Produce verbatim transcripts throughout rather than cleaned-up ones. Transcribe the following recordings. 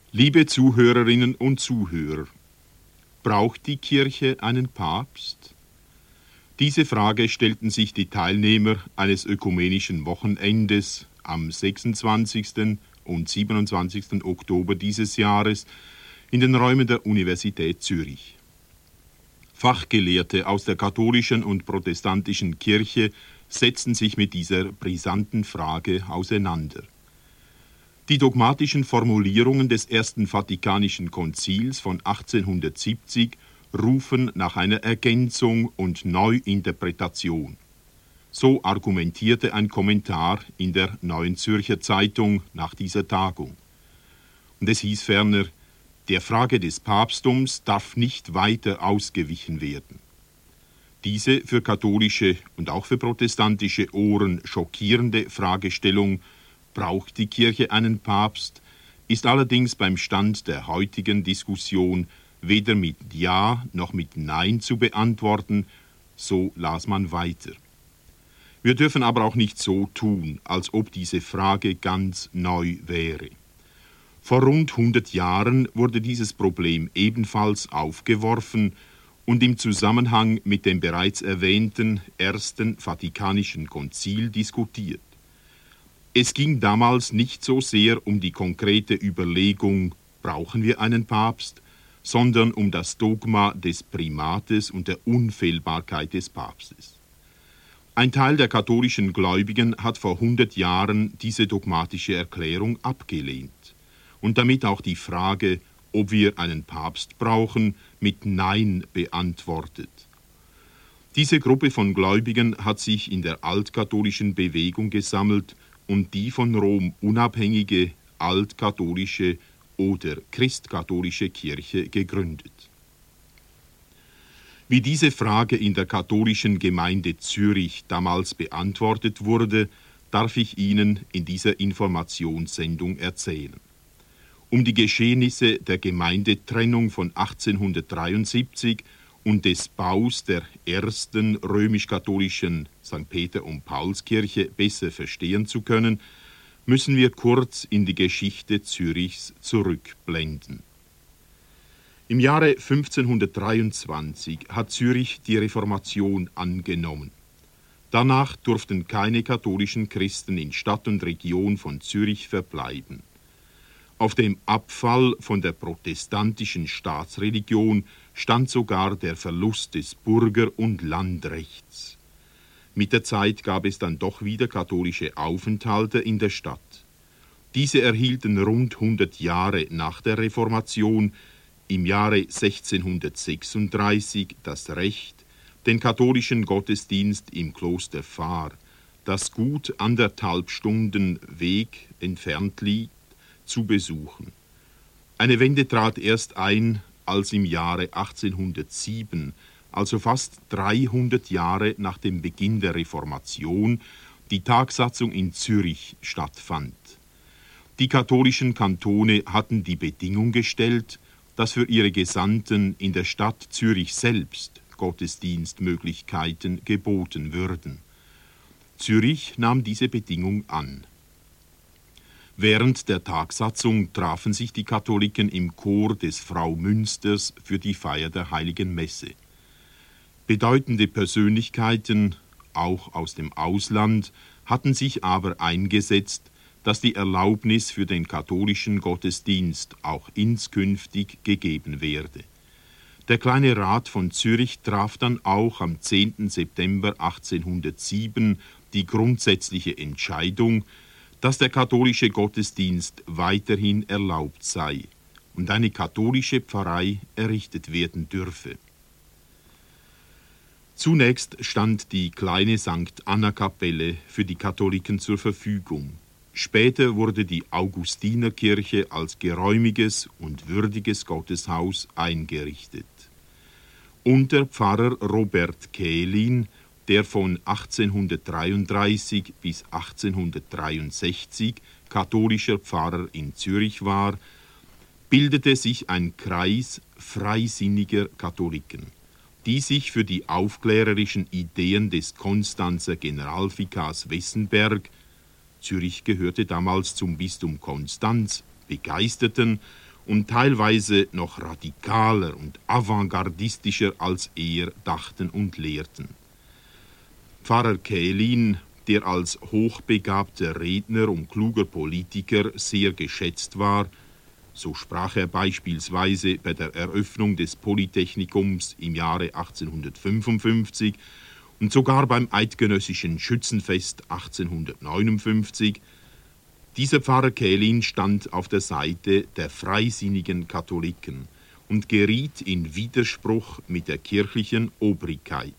Liebe Zuhörerinnen und Zuhörer, braucht die Kirche einen Papst? Diese Frage stellten sich die Teilnehmer eines ökumenischen Wochenendes am sechsundzwanzigsten und siebenundzwanzigsten Oktober dieses Jahres in den Räumen der Universität Zürich. Fachgelehrte aus der katholischen und protestantischen Kirche setzten sich mit dieser brisanten Frage auseinander. Die dogmatischen Formulierungen des Ersten Vatikanischen Konzils von achtzehnhundertsiebzig rufen nach einer Ergänzung und Neuinterpretation. So argumentierte ein Kommentar in der Neuen Zürcher Zeitung nach dieser Tagung. Und es hieß ferner, der Frage des Papsttums darf nicht weiter ausgewichen werden. Diese für katholische und auch für protestantische Ohren schockierende Fragestellung, braucht die Kirche einen Papst, ist allerdings beim Stand der heutigen Diskussion weder mit Ja noch mit Nein zu beantworten, so las man weiter. Wir dürfen aber auch nicht so tun, als ob diese Frage ganz neu wäre. Vor rund hundert Jahren wurde dieses Problem ebenfalls aufgeworfen und im Zusammenhang mit dem bereits erwähnten Ersten Vatikanischen Konzil diskutiert. Es ging damals nicht so sehr um die konkrete Überlegung, brauchen wir einen Papst, sondern um das Dogma des Primates und der Unfehlbarkeit des Papstes. Ein Teil der katholischen Gläubigen hat vor hundert Jahren diese dogmatische Erklärung abgelehnt und damit auch die Frage, ob wir einen Papst brauchen, mit Nein beantwortet. Diese Gruppe von Gläubigen hat sich in der altkatholischen Bewegung gesammelt und die von Rom unabhängige altkatholische oder christkatholische Kirche gegründet. Wie diese Frage in der katholischen Gemeinde Zürich damals beantwortet wurde, darf ich Ihnen in dieser Informationssendung erzählen. Um die Geschehnisse der Gemeindetrennung von achtzehnhundertdreiundsiebzig und des Baus der ersten römisch-katholischen Sankt Peter- und Paulskirche besser verstehen zu können, müssen wir kurz in die Geschichte Zürichs zurückblenden. Im Jahre fünfzehnhundertdreiundzwanzig hat Zürich die Reformation angenommen. Danach durften keine katholischen Christen in Stadt und Region von Zürich verbleiben. Auf dem Abfall von der protestantischen Staatsreligion stand sogar der Verlust des Bürger- und Landrechts. Mit der Zeit gab es dann doch wieder katholische Aufenthalte in der Stadt. Diese erhielten rund hundert Jahre nach der Reformation im Jahre sechzehnhundertsechsunddreißig das Recht, den katholischen Gottesdienst im Kloster Fahr, das gut anderthalb Stunden Weg entfernt liegt, zu besuchen. Eine Wende trat erst ein, als im Jahre achtzehnhundertsieben, also fast dreihundert Jahre nach dem Beginn der Reformation, die Tagsatzung in Zürich stattfand. Die katholischen Kantone hatten die Bedingung gestellt, dass für ihre Gesandten in der Stadt Zürich selbst Gottesdienstmöglichkeiten geboten würden. Zürich nahm diese Bedingung an. Während der Tagsatzung trafen sich die Katholiken im Chor des Frau Münsters für die Feier der Heiligen Messe. Bedeutende Persönlichkeiten, auch aus dem Ausland, hatten sich aber eingesetzt, dass die Erlaubnis für den katholischen Gottesdienst auch inskünftig gegeben werde. Der Kleine Rat von Zürich traf dann auch am zehnten September achtzehnhundertsieben die grundsätzliche Entscheidung, dass der katholische Gottesdienst weiterhin erlaubt sei und eine katholische Pfarrei errichtet werden dürfe. Zunächst stand die kleine Sankt Anna-Kapelle für die Katholiken zur Verfügung. Später wurde die Augustinerkirche als geräumiges und würdiges Gotteshaus eingerichtet. Unter Pfarrer Robert Kählin, der von achtzehnhundertdreiunddreißig bis achtzehnhundertdreiundsechzig katholischer Pfarrer in Zürich war, bildete sich ein Kreis freisinniger Katholiken, die sich für die aufklärerischen Ideen des Konstanzer Generalvikars Wessenberg, Zürich gehörte damals zum Bistum Konstanz, begeisterten und teilweise noch radikaler und avantgardistischer als er dachten und lehrten. Pfarrer Kählin, der als hochbegabter Redner und kluger Politiker sehr geschätzt war, so sprach er beispielsweise bei der Eröffnung des Polytechnikums im Jahre achtzehnhundertfünfundfünfzig und sogar beim Eidgenössischen Schützenfest achtzehnhundertneunundfünfzig. Dieser Pfarrer Kählin stand auf der Seite der freisinnigen Katholiken und geriet in Widerspruch mit der kirchlichen Obrigkeit.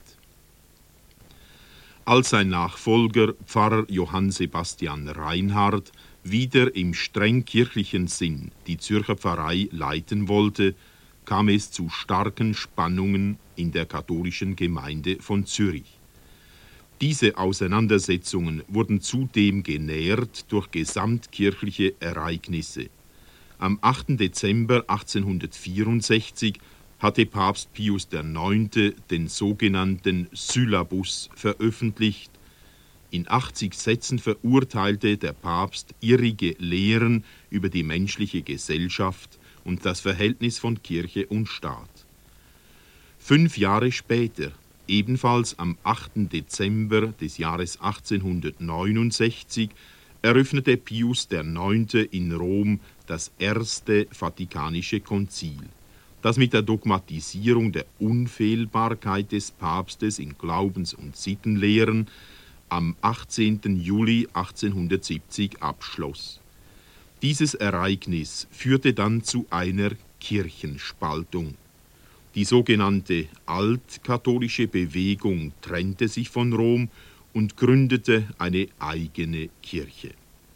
Als sein Nachfolger Pfarrer Johann Sebastian Reinhard wieder im streng kirchlichen Sinn die Zürcher Pfarrei leiten wollte, kam es zu starken Spannungen in der katholischen Gemeinde von Zürich. Diese Auseinandersetzungen wurden zudem genährt durch gesamtkirchliche Ereignisse. Am achten Dezember achtzehnhundertvierundsechzig hatte Papst Pius der Neunte den sogenannten Syllabus veröffentlicht. In achtzig Sätzen verurteilte der Papst irrige Lehren über die menschliche Gesellschaft und das Verhältnis von Kirche und Staat. Fünf Jahre später, ebenfalls am achten Dezember des Jahres achtzehnhundertneunundsechzig, eröffnete Pius der Neunte in Rom das erste Vatikanische Konzil, das mit der Dogmatisierung der Unfehlbarkeit des Papstes in Glaubens- und Sittenlehren am achtzehnten Juli achtzehnhundertsiebzig abschloss. Dieses Ereignis führte dann zu einer Kirchenspaltung. Die sogenannte altkatholische Bewegung trennte sich von Rom und gründete eine eigene Kirche.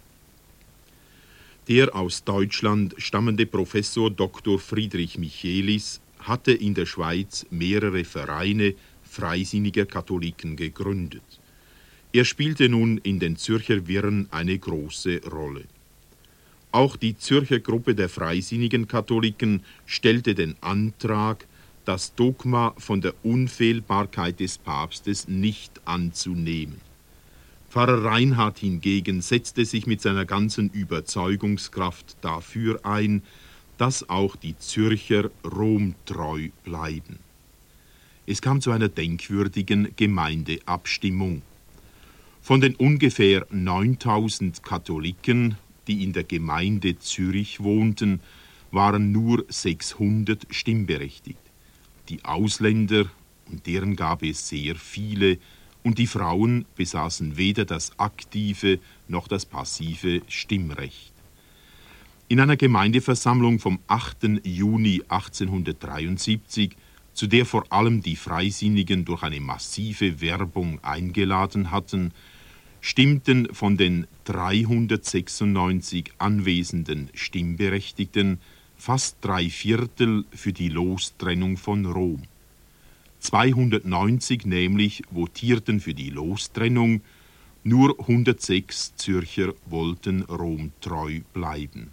Der aus Deutschland stammende Professor Doktor Friedrich Michelis hatte in der Schweiz mehrere Vereine freisinniger Katholiken gegründet. Er spielte nun in den Zürcher Wirren eine große Rolle. Auch die Zürcher Gruppe der freisinnigen Katholiken stellte den Antrag, das Dogma von der Unfehlbarkeit des Papstes nicht anzunehmen. Pfarrer Reinhard hingegen setzte sich mit seiner ganzen Überzeugungskraft dafür ein, dass auch die Zürcher Rom treu bleiben. Es kam zu einer denkwürdigen Gemeindeabstimmung. Von den ungefähr neuntausend Katholiken, die in der Gemeinde Zürich wohnten, waren nur sechshundert stimmberechtigt. Die Ausländer, und deren gab es sehr viele, und die Frauen besaßen weder das aktive noch das passive Stimmrecht. In einer Gemeindeversammlung vom achten Juni achtzehnhundertdreiundsiebzig, zu der vor allem die Freisinnigen durch eine massive Werbung eingeladen hatten, stimmten von den dreihundertsechsundneunzig anwesenden Stimmberechtigten fast drei Viertel für die Lostrennung von Rom. zweihundertneunzig nämlich votierten für die Lostrennung, nur hundertsechs Zürcher wollten Rom treu bleiben.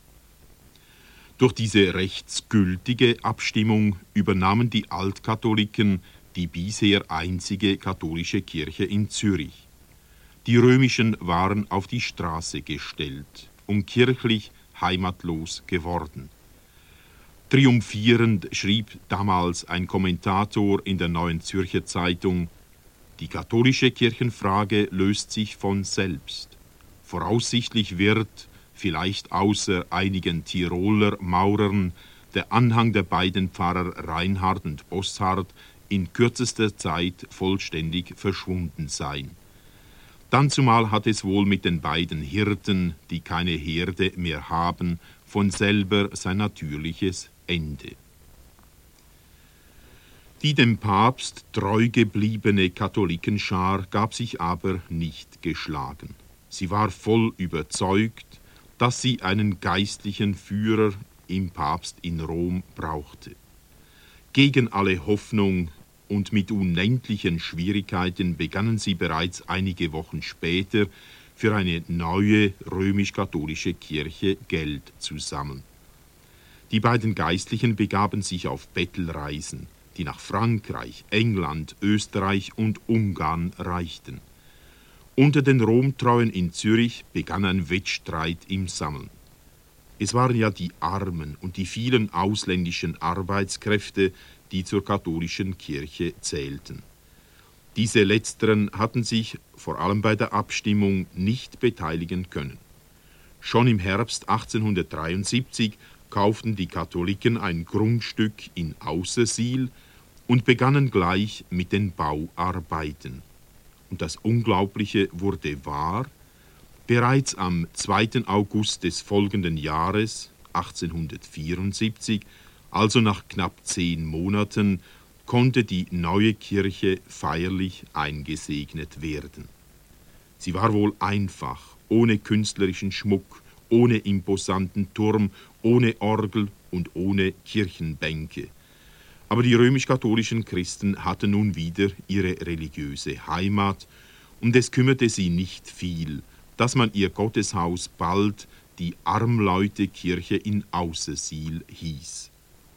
Durch diese rechtsgültige Abstimmung übernahmen die Altkatholiken die bisher einzige katholische Kirche in Zürich. Die Römischen waren auf die Straße gestellt und kirchlich heimatlos geworden. Triumphierend schrieb damals ein Kommentator in der Neuen Zürcher Zeitung: Die katholische Kirchenfrage löst sich von selbst. Voraussichtlich wird, vielleicht außer einigen Tiroler Maurern, der Anhang der beiden Pfarrer Reinhard und Bosshardt in kürzester Zeit vollständig verschwunden sein. Dann zumal hat es wohl mit den beiden Hirten, die keine Herde mehr haben, von selber sein natürliches Ende. Die dem Papst treu gebliebene Katholikenschar gab sich aber nicht geschlagen. Sie war voll überzeugt, dass sie einen geistlichen Führer im Papst in Rom brauchte. Gegen alle Hoffnung und mit unendlichen Schwierigkeiten begannen sie bereits einige Wochen später für eine neue römisch-katholische Kirche Geld zu sammeln. Die beiden Geistlichen begaben sich auf Bettelreisen, die nach Frankreich, England, Österreich und Ungarn reichten. Unter den Romtreuen in Zürich begann ein Wettstreit im Sammeln. Es waren ja die Armen und die vielen ausländischen Arbeitskräfte, die zur katholischen Kirche zählten. Diese letzteren hatten sich vor allem bei der Abstimmung nicht beteiligen können. Schon im Herbst achtzehnhundertdreiundsiebzig kauften die Katholiken ein Grundstück in Aussersihl und begannen gleich mit den Bauarbeiten. Und das Unglaubliche wurde wahr: Bereits am zweiten August des folgenden Jahres, achtzehnhundertvierundsiebzig, also nach knapp zehn Monaten, konnte die neue Kirche feierlich eingesegnet werden. Sie war wohl einfach, ohne künstlerischen Schmuck, ohne imposanten Turm, ohne Orgel und ohne Kirchenbänke. Aber die römisch-katholischen Christen hatten nun wieder ihre religiöse Heimat, und es kümmerte sie nicht viel, dass man ihr Gotteshaus bald die Armleutekirche in Aussersihl hieß.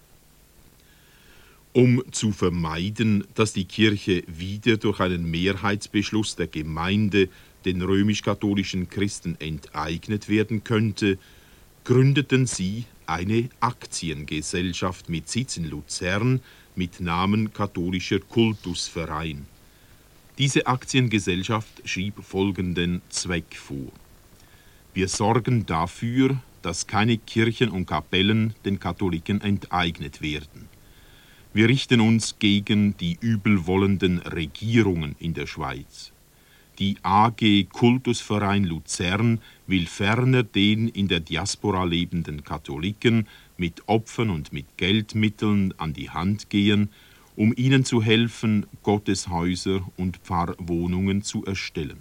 Um zu vermeiden, dass die Kirche wieder durch einen Mehrheitsbeschluss der Gemeinde den römisch-katholischen Christen enteignet werden könnte, gründeten sie eine Aktiengesellschaft mit Sitz in Luzern mit Namen Katholischer Kultusverein. Diese Aktiengesellschaft schrieb folgenden Zweck vor: Wir sorgen dafür, dass keine Kirchen und Kapellen den Katholiken enteignet werden. Wir richten uns gegen die übelwollenden Regierungen in der Schweiz. Die A G Kultusverein Luzern will ferner den in der Diaspora lebenden Katholiken mit Opfern und mit Geldmitteln an die Hand gehen, um ihnen zu helfen, Gotteshäuser und Pfarrwohnungen zu erstellen.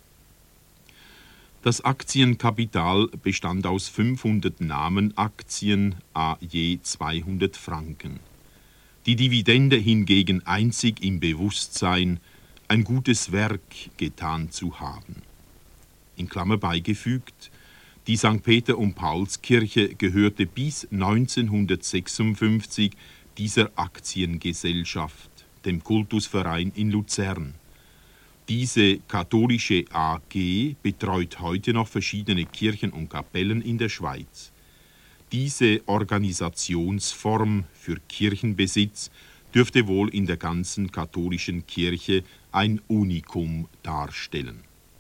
Das Aktienkapital bestand aus fünfhundert Namenaktien à je zweihundert Franken. Die Dividende hingegen einzig im Bewusstsein, ein gutes Werk getan zu haben. In Klammer beigefügt: Die Sankt Peter- und Paulskirche gehörte bis neunzehnhundertsechsundfünfzig dieser Aktiengesellschaft, dem Kultusverein in Luzern. Diese katholische A G betreut heute noch verschiedene Kirchen und Kapellen in der Schweiz. Diese Organisationsform für Kirchenbesitz dürfte wohl in der ganzen katholischen Kirche ein Unikum darstellen.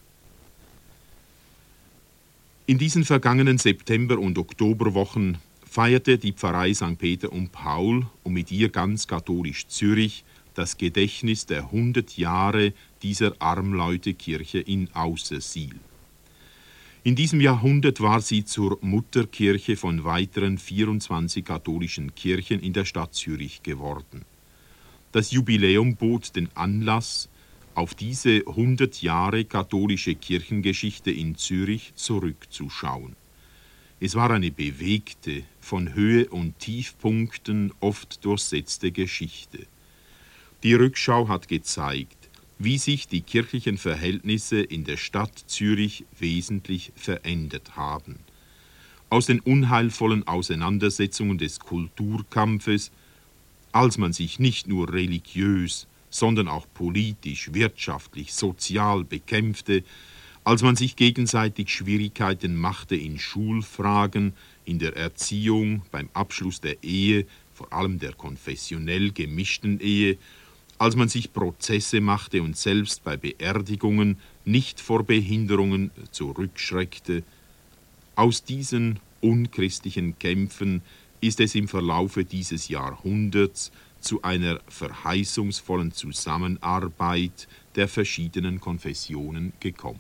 In diesen vergangenen September- und Oktoberwochen feierte die Pfarrei Sankt Peter und Paul und mit ihr ganz katholisch Zürich das Gedächtnis der hundert Jahre dieser Armleutekirche in Aussersihl. In diesem Jahrhundert war sie zur Mutterkirche von weiteren vierundzwanzig katholischen Kirchen in der Stadt Zürich geworden. Das Jubiläum bot den Anlass, auf diese hundert Jahre katholische Kirchengeschichte in Zürich zurückzuschauen. Es war eine bewegte, von Höhe- und Tiefpunkten oft durchsetzte Geschichte. Die Rückschau hat gezeigt, wie sich die kirchlichen Verhältnisse in der Stadt Zürich wesentlich verändert haben. Aus den unheilvollen Auseinandersetzungen des Kulturkampfes, als man sich nicht nur religiös, sondern auch politisch, wirtschaftlich, sozial bekämpfte, als man sich gegenseitig Schwierigkeiten machte in Schulfragen, in der Erziehung, beim Abschluss der Ehe, vor allem der konfessionell gemischten Ehe, als man sich Prozesse machte und selbst bei Beerdigungen nicht vor Behinderungen zurückschreckte. Aus diesen unchristlichen Kämpfen ist es im Verlaufe dieses Jahrhunderts zu einer verheißungsvollen Zusammenarbeit der verschiedenen Konfessionen gekommen.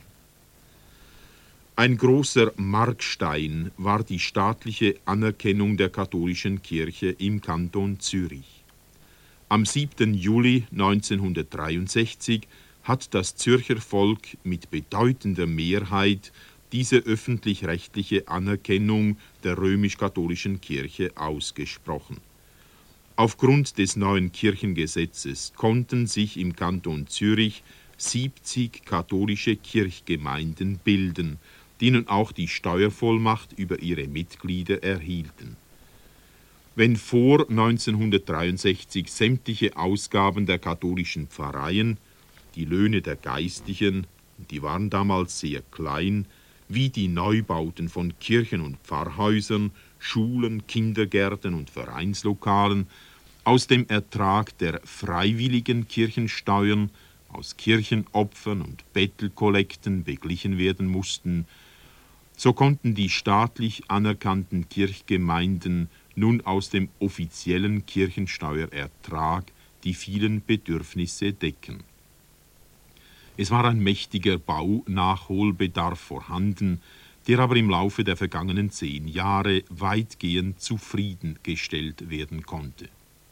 Ein großer Markstein war die staatliche Anerkennung der katholischen Kirche im Kanton Zürich. Am siebten Juli neunzehnhundertdreiundsechzig hat das Zürcher Volk mit bedeutender Mehrheit diese öffentlich-rechtliche Anerkennung der römisch-katholischen Kirche ausgesprochen. Aufgrund des neuen Kirchengesetzes konnten sich im Kanton Zürich siebzig katholische Kirchgemeinden bilden, die nun auch die Steuervollmacht über ihre Mitglieder erhielten. Wenn vor neunzehnhundertdreiundsechzig sämtliche Ausgaben der katholischen Pfarreien, die Löhne der Geistlichen, die waren damals sehr klein, wie die Neubauten von Kirchen und Pfarrhäusern, Schulen, Kindergärten und Vereinslokalen aus dem Ertrag der freiwilligen Kirchensteuern, aus Kirchenopfern und Bettelkollekten beglichen werden mussten, so konnten die staatlich anerkannten Kirchgemeinden nun aus dem offiziellen Kirchensteuerertrag die vielen Bedürfnisse decken. Es war ein mächtiger Baunachholbedarf vorhanden, der aber im Laufe der vergangenen zehn Jahre weitgehend zufriedengestellt werden konnte.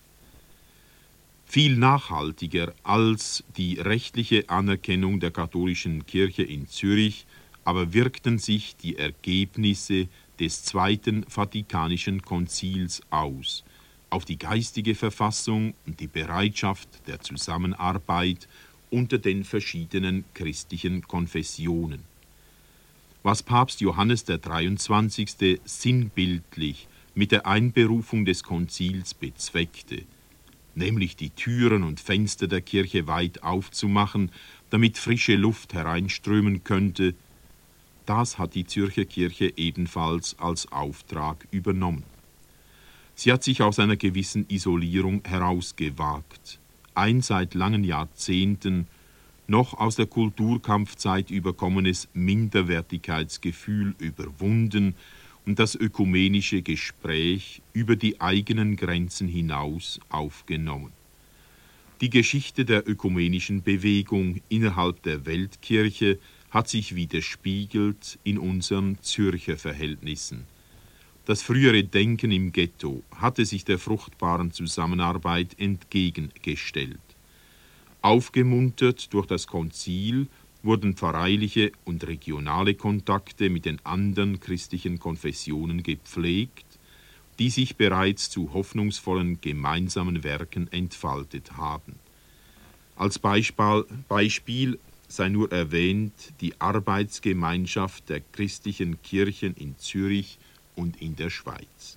Viel nachhaltiger als die rechtliche Anerkennung der katholischen Kirche in Zürich aber wirkten sich die Ergebnisse des Zweiten Vatikanischen Konzils aus, auf die geistige Verfassung und die Bereitschaft der Zusammenarbeit unter den verschiedenen christlichen Konfessionen. Was Papst Johannes der dreiundzwanzigste sinnbildlich mit der Einberufung des Konzils bezweckte, nämlich die Türen und Fenster der Kirche weit aufzumachen, damit frische Luft hereinströmen könnte, das hat die Zürcher Kirche ebenfalls als Auftrag übernommen. Sie hat sich aus einer gewissen Isolierung herausgewagt, ein seit langen Jahrzehnten noch aus der Kulturkampfzeit überkommenes Minderwertigkeitsgefühl überwunden und das ökumenische Gespräch über die eigenen Grenzen hinaus aufgenommen. Die Geschichte der ökumenischen Bewegung innerhalb der Weltkirche hat sich widerspiegelt in unseren Zürcher Verhältnissen. Das frühere Denken im Ghetto hatte sich der fruchtbaren Zusammenarbeit entgegengestellt. Aufgemuntert durch das Konzil wurden pfarreiliche und regionale Kontakte mit den anderen christlichen Konfessionen gepflegt, die sich bereits zu hoffnungsvollen gemeinsamen Werken entfaltet haben. Als Beispiel, Beispiel sei nur erwähnt die Arbeitsgemeinschaft der christlichen Kirchen in Zürich und in der Schweiz.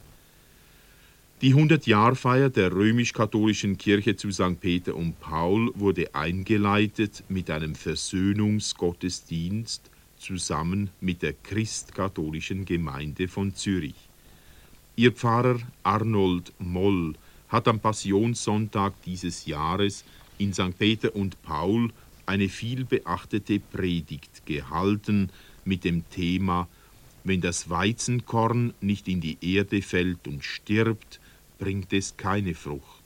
Die hundertjahrfeier der römisch-katholischen Kirche zu Sankt Peter und Paul wurde eingeleitet mit einem Versöhnungsgottesdienst zusammen mit der christkatholischen Gemeinde von Zürich. Ihr Pfarrer Arnold Moll hat am Passionssonntag dieses Jahres in Sankt Peter und Paul eine vielbeachtete Predigt gehalten mit dem Thema: Wenn das Weizenkorn nicht in die Erde fällt und stirbt, bringt es keine Frucht.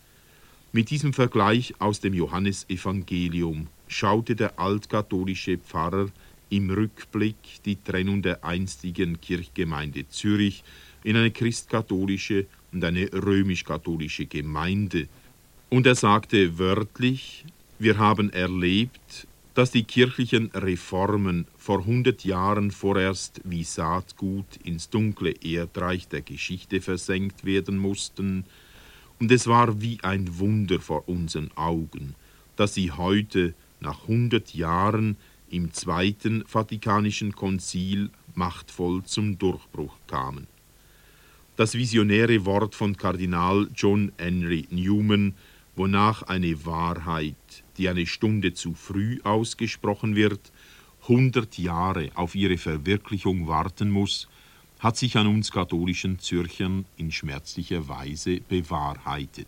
Mit diesem Vergleich aus dem Johannesevangelium schaute der altkatholische Pfarrer im Rückblick die Trennung der einstigen Kirchgemeinde Zürich in eine christkatholische und eine römisch-katholische Gemeinde. Und er sagte wörtlich: Wir haben erlebt, dass die kirchlichen Reformen vor hundert Jahren vorerst wie Saatgut ins dunkle Erdreich der Geschichte versenkt werden mussten, und es war wie ein Wunder vor unseren Augen, dass sie heute nach hundert Jahren im Zweiten Vatikanischen Konzil machtvoll zum Durchbruch kamen. Das visionäre Wort von Kardinal John Henry Newman, wonach eine Wahrheit, die eine Stunde zu früh ausgesprochen wird, hundert Jahre auf ihre Verwirklichung warten muss, hat sich an uns katholischen Zürchern in schmerzlicher Weise bewahrheitet.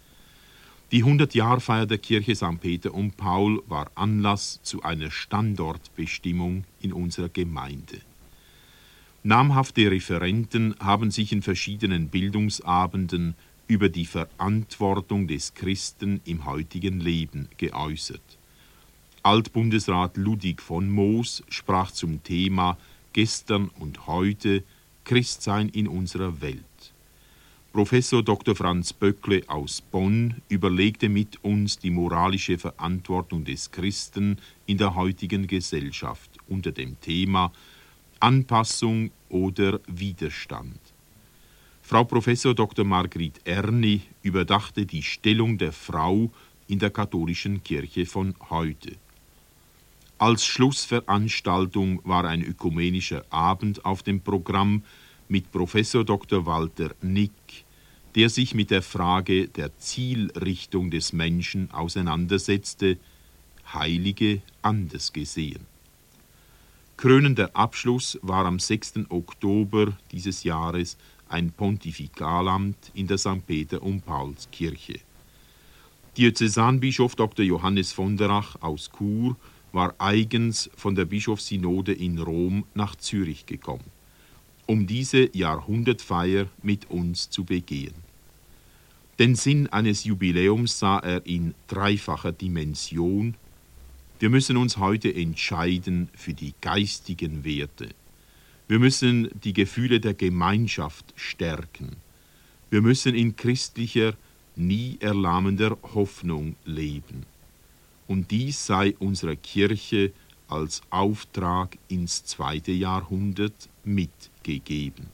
Die hundertjahrfeier der Kirche Sankt Peter und Paul war Anlass zu einer Standortbestimmung in unserer Gemeinde. Namhafte Referenten haben sich in verschiedenen Bildungsabenden über die Verantwortung des Christen im heutigen Leben geäußert. Altbundesrat Ludwig von Moos sprach zum Thema Gestern und heute Christsein in unserer Welt. Professor Doktor Franz Böckle aus Bonn überlegte mit uns die moralische Verantwortung des Christen in der heutigen Gesellschaft unter dem Thema Anpassung oder Widerstand. Frau Professor Doktor Margrit Erni überdachte die Stellung der Frau in der katholischen Kirche von heute. Als Schlussveranstaltung war ein ökumenischer Abend auf dem Programm mit Professor Doktor Walter Nick, der sich mit der Frage der Zielrichtung des Menschen auseinandersetzte, Heilige anders gesehen. Krönender Abschluss war am sechsten Oktober dieses Jahres ein Pontifikalamt in der Sankt Peter und Pauls Kirche. Diözesanbischof Doktor Johannes von der Ach aus Chur war eigens von der Bischofssynode in Rom nach Zürich gekommen, um diese Jahrhundertfeier mit uns zu begehen. Den Sinn eines Jubiläums sah er in dreifacher Dimension. Wir müssen uns heute entscheiden für die geistigen Werte. Wir müssen die Gefühle der Gemeinschaft stärken. Wir müssen in christlicher, nie erlahmender Hoffnung leben. Und dies sei unserer Kirche als Auftrag ins zweite Jahrhundert mitgegeben.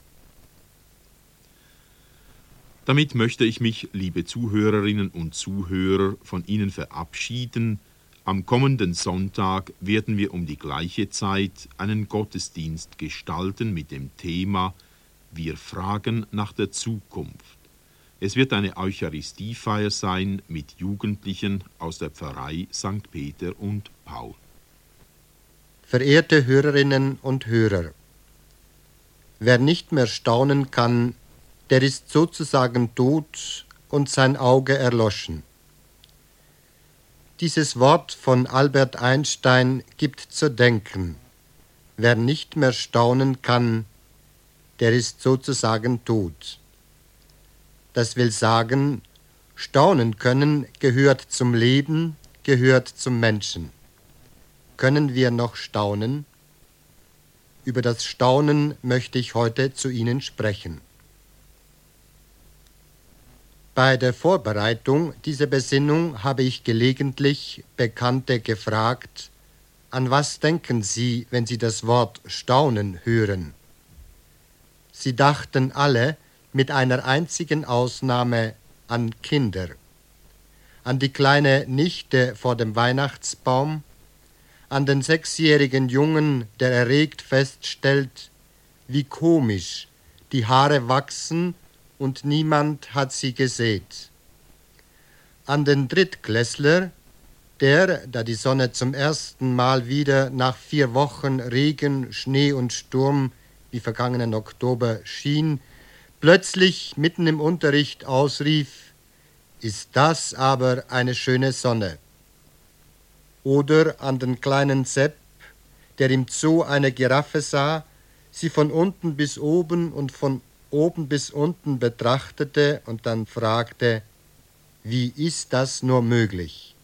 Damit möchte ich mich, liebe Zuhörerinnen und Zuhörer, von Ihnen verabschieden. Am kommenden Sonntag werden wir um die gleiche Zeit einen Gottesdienst gestalten mit dem Thema Wir fragen nach der Zukunft. Es wird eine Eucharistiefeier sein mit Jugendlichen aus der Pfarrei Sankt Peter und Paul. Verehrte Hörerinnen und Hörer, wer nicht mehr staunen kann, der ist sozusagen tot und sein Auge erloschen. Dieses Wort von Albert Einstein gibt zu denken. Wer nicht mehr staunen kann, der ist sozusagen tot. Das will sagen, staunen können gehört zum Leben, gehört zum Menschen. Können wir noch staunen? Über das Staunen möchte ich heute zu Ihnen sprechen. Bei der Vorbereitung dieser Besinnung habe ich gelegentlich Bekannte gefragt, an was denken Sie, wenn Sie das Wort Staunen hören? Sie dachten alle, mit einer einzigen Ausnahme, an Kinder, an die kleine Nichte vor dem Weihnachtsbaum, an den sechsjährigen Jungen, der erregt feststellt, wie komisch die Haare wachsen und niemand hat sie gesät. An den Drittklässler, der, da die Sonne zum ersten Mal wieder nach vier Wochen Regen, Schnee und Sturm wie vergangenen Oktober schien, plötzlich mitten im Unterricht ausrief, ist das aber eine schöne Sonne. Oder an den kleinen Sepp, der im Zoo eine Giraffe sah, sie von unten bis oben und von oben bis unten betrachtete und dann fragte, wie ist das nur möglich?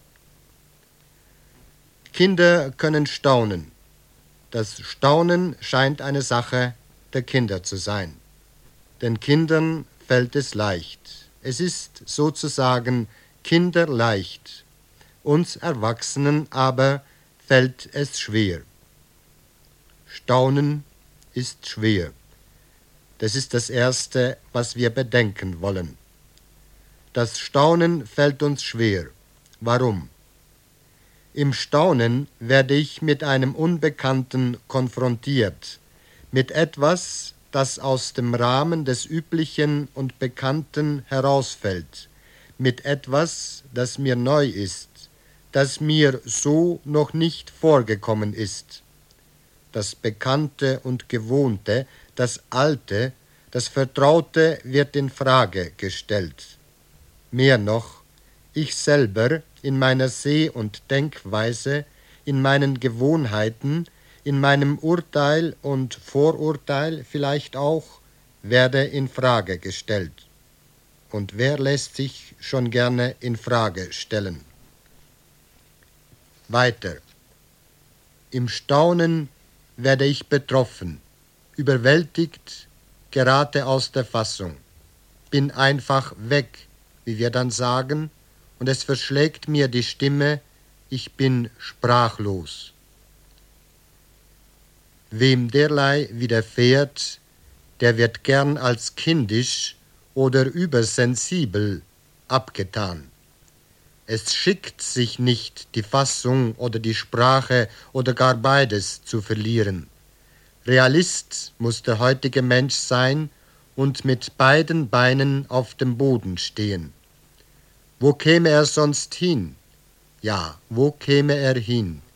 Kinder können staunen. Das Staunen scheint eine Sache der Kinder zu sein. Den Kindern fällt es leicht. Es ist sozusagen kinderleicht. Uns Erwachsenen aber fällt es schwer. Staunen ist schwer. Das ist das Erste, was wir bedenken wollen. Das Staunen fällt uns schwer. Warum? Im Staunen werde ich mit einem Unbekannten konfrontiert, mit etwas, das aus dem Rahmen des Üblichen und Bekannten herausfällt, mit etwas, das mir neu ist, das mir so noch nicht vorgekommen ist. Das Bekannte und Gewohnte, das Alte, das Vertraute wird in Frage gestellt. Mehr noch, ich selber in meiner Seh- und Denkweise, in meinen Gewohnheiten, in meinem Urteil und Vorurteil vielleicht auch, werde in Frage gestellt. Und wer lässt sich schon gerne in Frage stellen? Weiter. Im Staunen werde ich betroffen, überwältigt, gerate aus der Fassung, bin einfach weg, wie wir dann sagen, und es verschlägt mir die Stimme, ich bin sprachlos. Wem derlei widerfährt, der wird gern als kindisch oder übersensibel abgetan. Es schickt sich nicht, die Fassung oder die Sprache oder gar beides zu verlieren. Realist muss der heutige Mensch sein und mit beiden Beinen auf dem Boden stehen. Wo käme er sonst hin? Ja, wo käme er hin?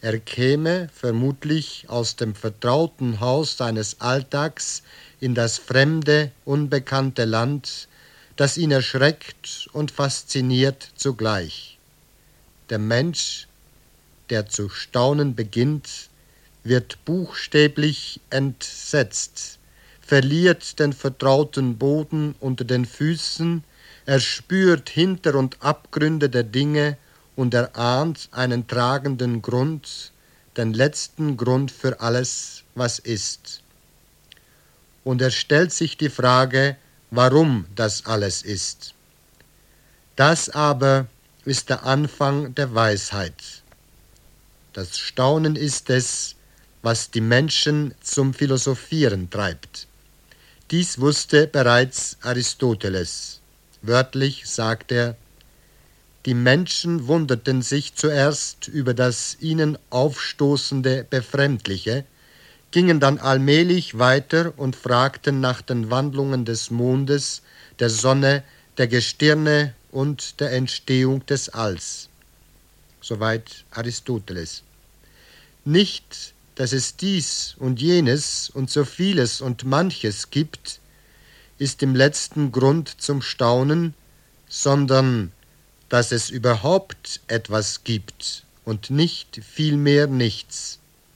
Er käme vermutlich aus dem vertrauten Haus seines Alltags in das fremde, unbekannte Land, das ihn erschreckt und fasziniert zugleich. Der Mensch, der zu staunen beginnt, wird buchstäblich entsetzt, verliert den vertrauten Boden unter den Füßen, er spürt Hinter- und Abgründe der Dinge und erahnt einen tragenden Grund, den letzten Grund für alles, was ist. Und er stellt sich die Frage, warum das alles ist. Das aber ist der Anfang der Weisheit. Das Staunen ist es, was die Menschen zum Philosophieren treibt. Dies wusste bereits Aristoteles. Wörtlich sagt er, die Menschen wunderten sich zuerst über das ihnen aufstoßende Befremdliche, gingen dann allmählich weiter und fragten nach den Wandlungen des Mondes, der Sonne, der Gestirne und der Entstehung des Alls. Soweit Aristoteles. Nicht, dass es dies und jenes und so vieles und manches gibt, ist im letzten Grund zum Staunen, sondern dass es überhaupt etwas gibt und nicht vielmehr nichts.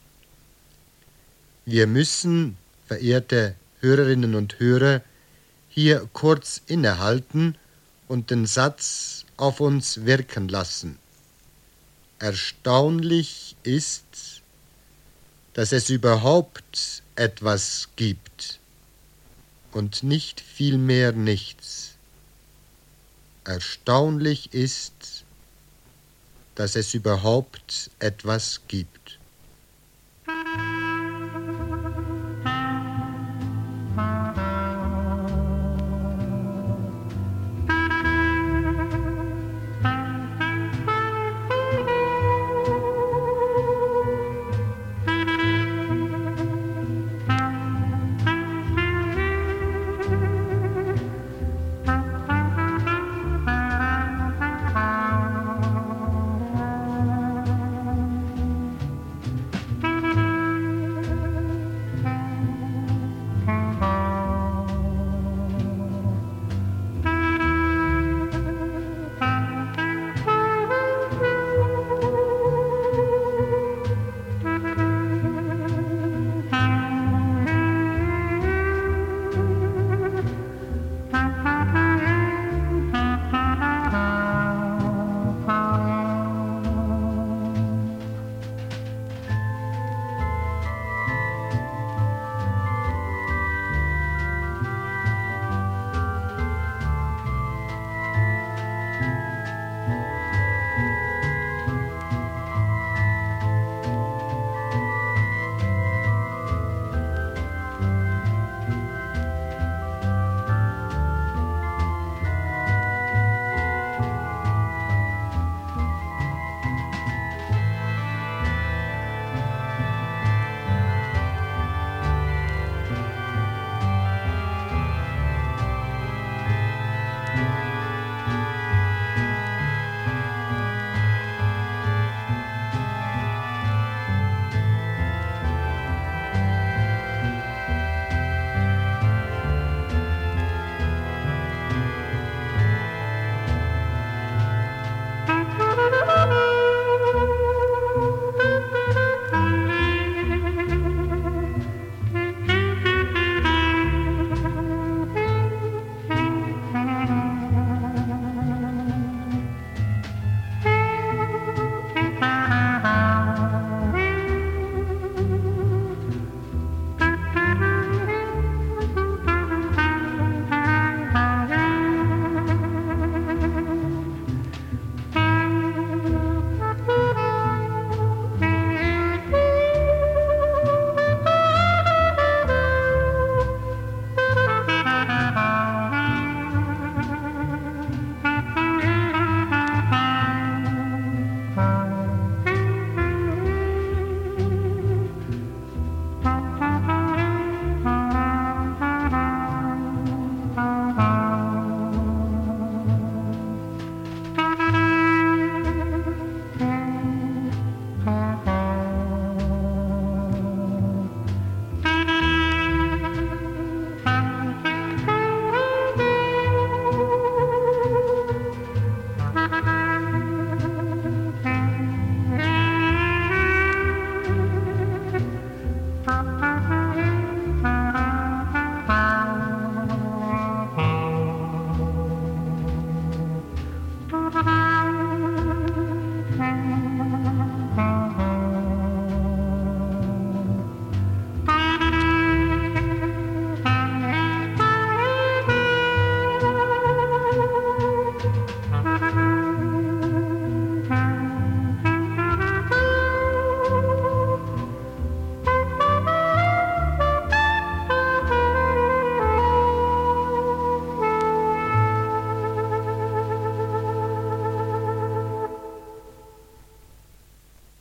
Wir müssen, verehrte Hörerinnen und Hörer, hier kurz innehalten und den Satz auf uns wirken lassen. Erstaunlich ist, dass es überhaupt etwas gibt und nicht vielmehr nichts. Erstaunlich ist, dass es überhaupt etwas gibt.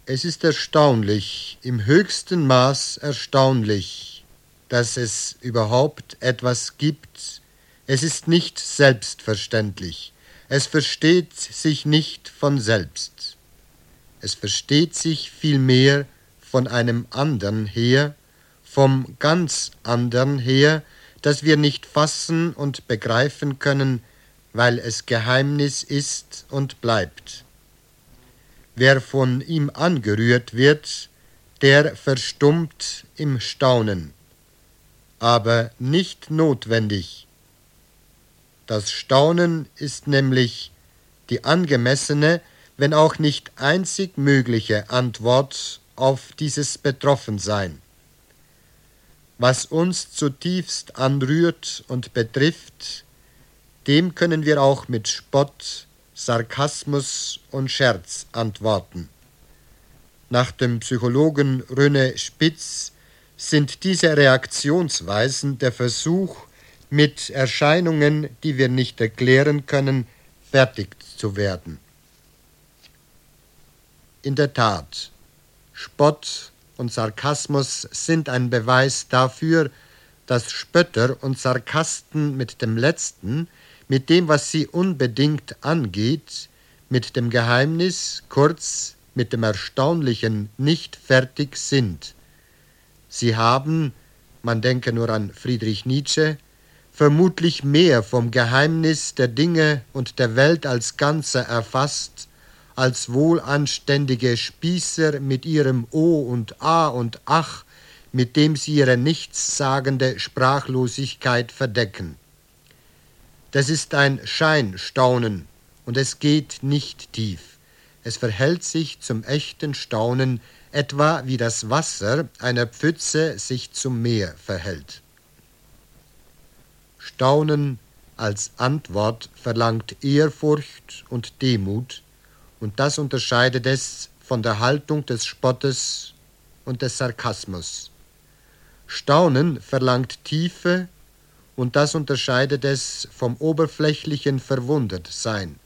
Es ist erstaunlich, im höchsten Maß erstaunlich, dass es überhaupt etwas gibt. Es ist nicht selbstverständlich. Es versteht sich nicht von selbst. Es versteht sich vielmehr von einem andern her, vom ganz andern her, das wir nicht fassen und begreifen können, weil es Geheimnis ist und bleibt. Wer von ihm angerührt wird, der verstummt im Staunen, aber nicht notwendig. Das Staunen ist nämlich die angemessene, wenn auch nicht einzig mögliche Antwort auf dieses Betroffensein. Was uns zutiefst anrührt und betrifft, dem können wir auch mit Spott, Sarkasmus und Scherz antworten. Nach dem Psychologen René Spitz sind diese Reaktionsweisen der Versuch, mit Erscheinungen, die wir nicht erklären können, fertig zu werden. In der Tat, Spott und Sarkasmus sind ein Beweis dafür, dass Spötter und Sarkasten mit dem Letzten, mit dem, was sie unbedingt angeht, mit dem Geheimnis, kurz mit dem Erstaunlichen, nicht fertig sind. Sie haben, man denke nur an Friedrich Nietzsche, vermutlich mehr vom Geheimnis der Dinge und der Welt als Ganze erfasst, als wohlanständige Spießer mit ihrem O und A und Ach, mit dem sie ihre nichtssagende Sprachlosigkeit verdecken. Das ist ein Scheinstaunen, und es geht nicht tief. Es verhält sich zum echten Staunen, etwa wie das Wasser einer Pfütze sich zum Meer verhält. Staunen als Antwort verlangt Ehrfurcht und Demut, und das unterscheidet es von der Haltung des Spottes und des Sarkasmus. Staunen verlangt Tiefe, und das unterscheidet es vom oberflächlichen Verwundertsein.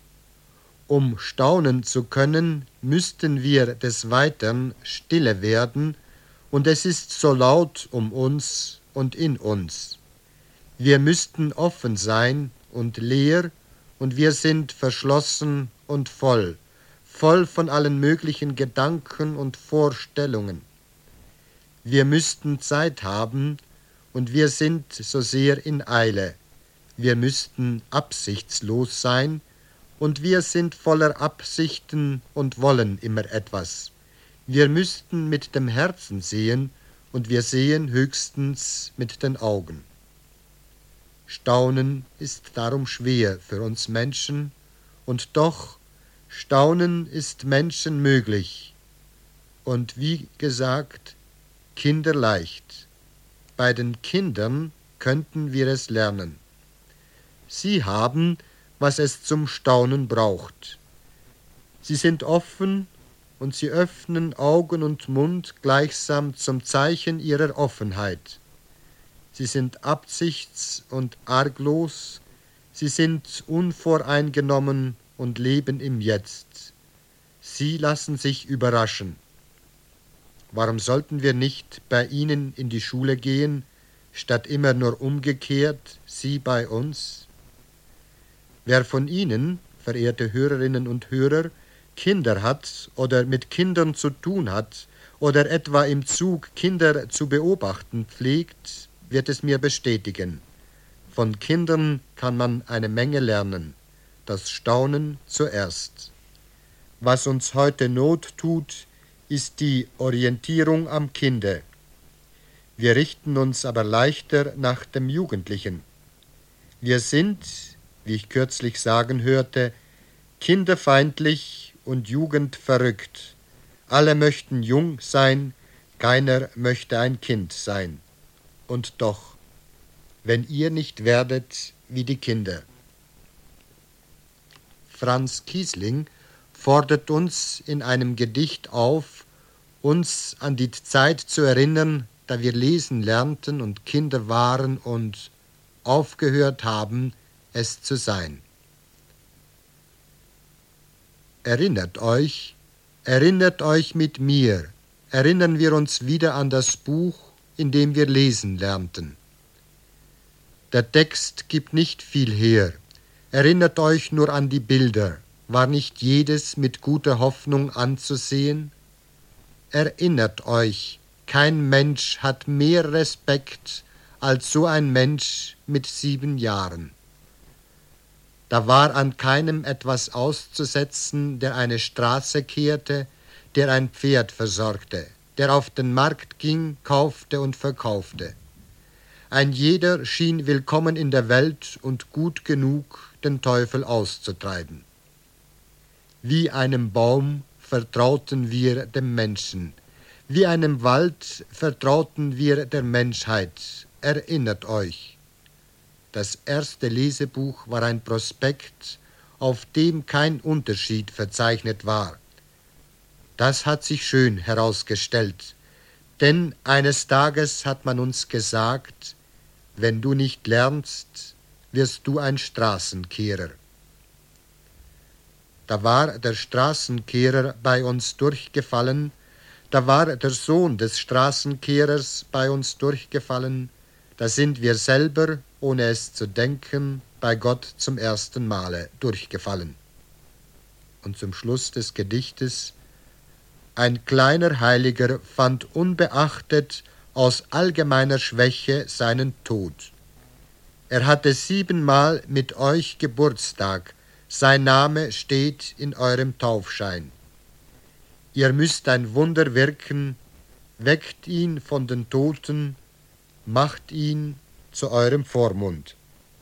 Um staunen zu können, müssten wir des Weiteren stille werden, und es ist so laut um uns und in uns. Wir müssten offen sein und leer, und wir sind verschlossen und voll, voll von allen möglichen Gedanken und Vorstellungen. Wir müssten Zeit haben, und wir sind so sehr in Eile. Wir müssten absichtslos sein, und wir sind voller Absichten und wollen immer etwas. Wir müssten mit dem Herzen sehen, und wir sehen höchstens mit den Augen. Staunen ist darum schwer für uns Menschen, und doch, Staunen ist Menschen möglich, und wie gesagt, kinderleicht. Bei den Kindern könnten wir es lernen. Sie haben, was es zum Staunen braucht. Sie sind offen, und sie öffnen Augen und Mund gleichsam zum Zeichen ihrer Offenheit. Sie sind absichts- und arglos, sie sind unvoreingenommen und leben im Jetzt. Sie lassen sich überraschen. Warum sollten wir nicht bei ihnen in die Schule gehen, statt immer nur umgekehrt, sie bei uns? Wer von Ihnen, verehrte Hörerinnen und Hörer, Kinder hat oder mit Kindern zu tun hat oder etwa im Zug Kinder zu beobachten pflegt, wird es mir bestätigen. Von Kindern kann man eine Menge lernen, das Staunen zuerst. Was uns heute Not tut, ist die Orientierung am Kinde. Wir richten uns aber leichter nach dem Jugendlichen. Wir sind, wie ich kürzlich sagen hörte, kinderfeindlich und jugendverrückt. Alle möchten jung sein, keiner möchte ein Kind sein. Und doch, wenn ihr nicht werdet wie die Kinder. Franz Kiesling fordert uns in einem Gedicht auf, uns an die Zeit zu erinnern, da wir lesen lernten und Kinder waren und aufgehört haben, es zu sein. Erinnert euch, Erinnert euch mit mir, erinnern wir uns wieder an das Buch, in dem wir lesen lernten. Der Text gibt nicht viel her. Erinnert euch nur an die Bilder. War nicht jedes mit guter Hoffnung anzusehen? Erinnert euch, kein Mensch hat mehr Respekt als so ein Mensch mit sieben Jahren. Da war an keinem etwas auszusetzen, der eine Straße kehrte, der ein Pferd versorgte, der auf den Markt ging, kaufte und verkaufte. Ein jeder schien willkommen in der Welt und gut genug, den Teufel auszutreiben. Wie einem Baum vertrauten wir dem Menschen, wie einem Wald vertrauten wir der Menschheit. Erinnert euch. Das erste Lesebuch war ein Prospekt, auf dem kein Unterschied verzeichnet war. Das hat sich schön herausgestellt, denn eines Tages hat man uns gesagt, wenn du nicht lernst, wirst du ein Straßenkehrer. Da war der Straßenkehrer bei uns durchgefallen, da war der Sohn des Straßenkehrers bei uns durchgefallen, da sind wir selber, ohne es zu denken, bei Gott zum ersten Male durchgefallen. Und zum Schluss des Gedichtes: Ein kleiner Heiliger fand unbeachtet aus allgemeiner Schwäche seinen Tod. Er hatte siebenmal mit euch Geburtstag, sein Name steht in eurem Taufschein. Ihr müsst ein Wunder wirken, weckt ihn von den Toten, macht ihn zu eurem Vormund.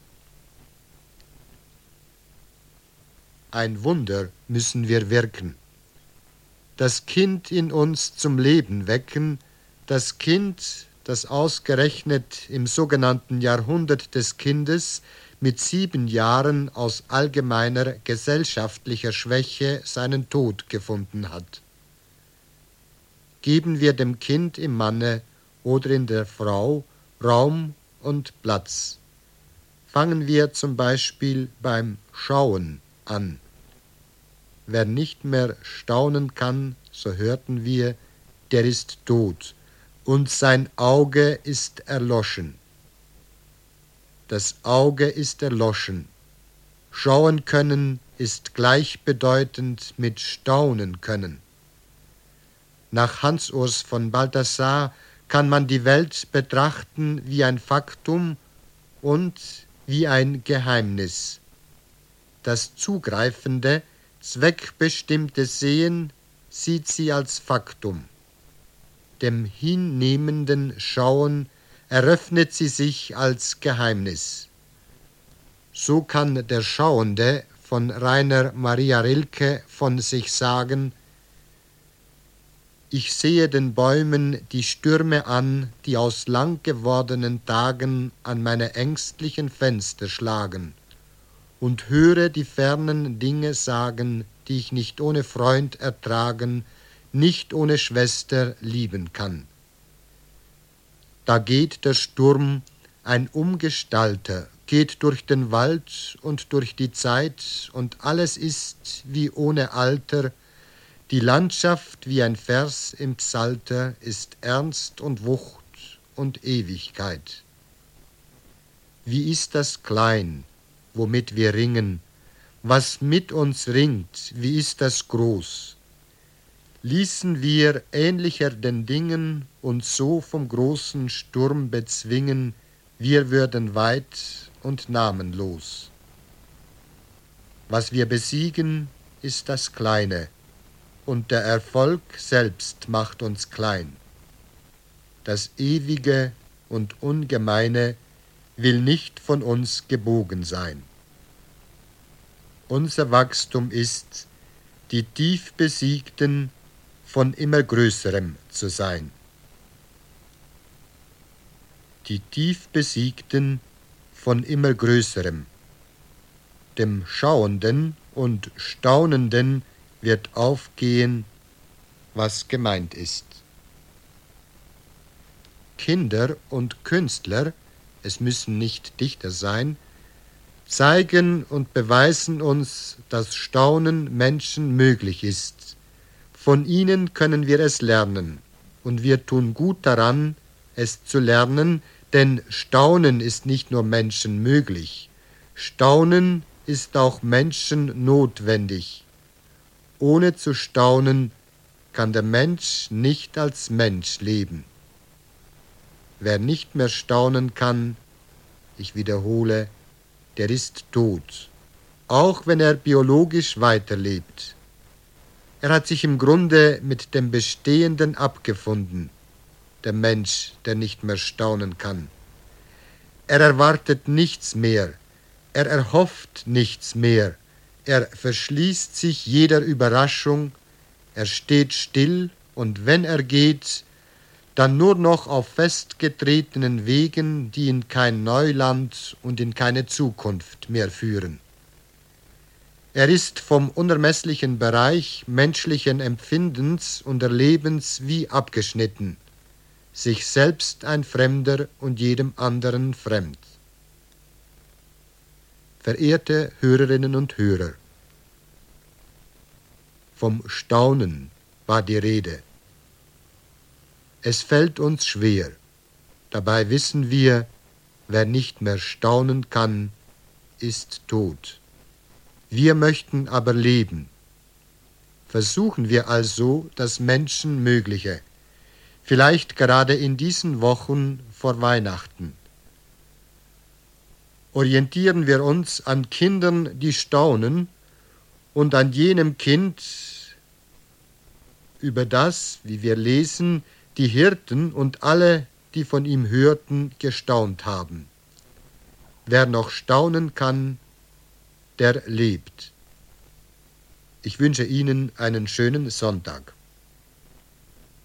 Ein Wunder müssen wir wirken. Das Kind in uns zum Leben wecken, das Kind, das ausgerechnet im sogenannten Jahrhundert des Kindes mit sieben Jahren aus allgemeiner gesellschaftlicher Schwäche seinen Tod gefunden hat. Geben wir dem Kind im Manne oder in der Frau Raum und Platz. Fangen wir zum Beispiel beim Schauen an. Wer nicht mehr staunen kann, so hörten wir, der ist tot und sein Auge ist erloschen. Das Auge ist erloschen. Schauen können ist gleichbedeutend mit staunen können. Nach Hans Urs von Balthasar kann man die Welt betrachten wie ein Faktum und wie ein Geheimnis. Das zugreifende, zweckbestimmte Sehen sieht sie als Faktum. Dem hinnehmenden Schauen eröffnet sie sich als Geheimnis. So kann der Schauende von Rainer Maria Rilke von sich sagen: Ich sehe den Bäumen die Stürme an, die aus lang gewordenen Tagen an meine ängstlichen Fenster schlagen, und höre die fernen Dinge sagen, die ich nicht ohne Freund ertragen, nicht ohne Schwester lieben kann. Da geht der Sturm, ein Umgestalter, geht durch den Wald und durch die Zeit, und alles ist wie ohne Alter. Die Landschaft wie ein Vers im Psalter ist Ernst und Wucht und Ewigkeit. Wie ist das klein, womit wir ringen, was mit uns ringt, wie ist das groß? Ließen wir ähnlicher den Dingen uns so vom großen Sturm bezwingen, wir würden weit und namenlos. Was wir besiegen, ist das Kleine, und der Erfolg selbst macht uns klein. Das Ewige und Ungemeine will nicht von uns gebogen sein. Unser Wachstum ist, die tief Besiegten von immer Größerem zu sein. Die tief Besiegten von immer Größerem. Dem Schauenden und Staunenden wird aufgehen, was gemeint ist. Kinder und Künstler, es müssen nicht Dichter sein, zeigen und beweisen uns, dass Staunen Menschen möglich ist. Von ihnen können wir es lernen, und wir tun gut daran, es zu lernen, denn Staunen ist nicht nur Menschen möglich, Staunen ist auch Menschen notwendig. Ohne zu staunen kann der Mensch nicht als Mensch leben. Wer nicht mehr staunen kann, ich wiederhole, der ist tot, auch wenn er biologisch weiterlebt. Er hat sich im Grunde mit dem Bestehenden abgefunden, der Mensch, der nicht mehr staunen kann. Er erwartet nichts mehr, er erhofft nichts mehr, er verschließt sich jeder Überraschung, er steht still und wenn er geht, dann nur noch auf festgetretenen Wegen, die in kein Neuland und in keine Zukunft mehr führen. Er ist vom unermesslichen Bereich menschlichen Empfindens und Erlebens wie abgeschnitten, sich selbst ein Fremder und jedem anderen fremd. Verehrte Hörerinnen und Hörer, vom Staunen war die Rede. Es fällt uns schwer, dabei wissen wir, wer nicht mehr staunen kann, ist tot. Wir möchten aber leben. Versuchen wir also das Menschenmögliche, vielleicht gerade in diesen Wochen vor Weihnachten. Orientieren wir uns an Kindern, die staunen, und an jenem Kind, über das, wie wir lesen, die Hirten und alle, die von ihm hörten, gestaunt haben. Wer noch staunen kann, der lebt. Ich wünsche Ihnen einen schönen Sonntag.